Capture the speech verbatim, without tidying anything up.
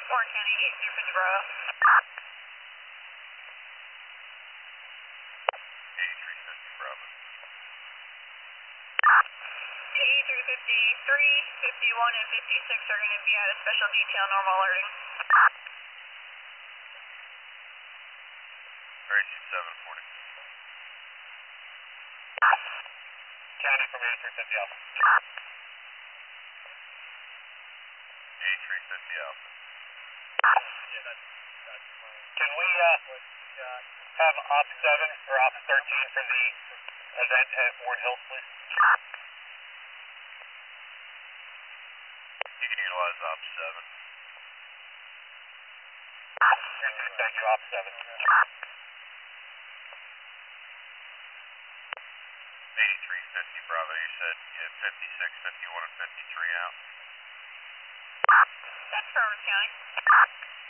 Warren County, eighty-three fifty Bravo. eighty-three fifty Bravo. eighty-three fifty-three, fifty-one, and fifty-six are going to be at a special detail normal alerting. Racing seven forty. County from eighty-three fifty Alpha. eighty-three fifty Alpha. Yeah, that's, that's fine. Can we, uh, have Op seven or Op thirteen for the event at Ward Hills, please? You can utilize Op seven. Thank you, Op seven. eighty-three fifty Bravo, you said you had fifty-six, fifty-one, and fifty-three out? That's Fergus County.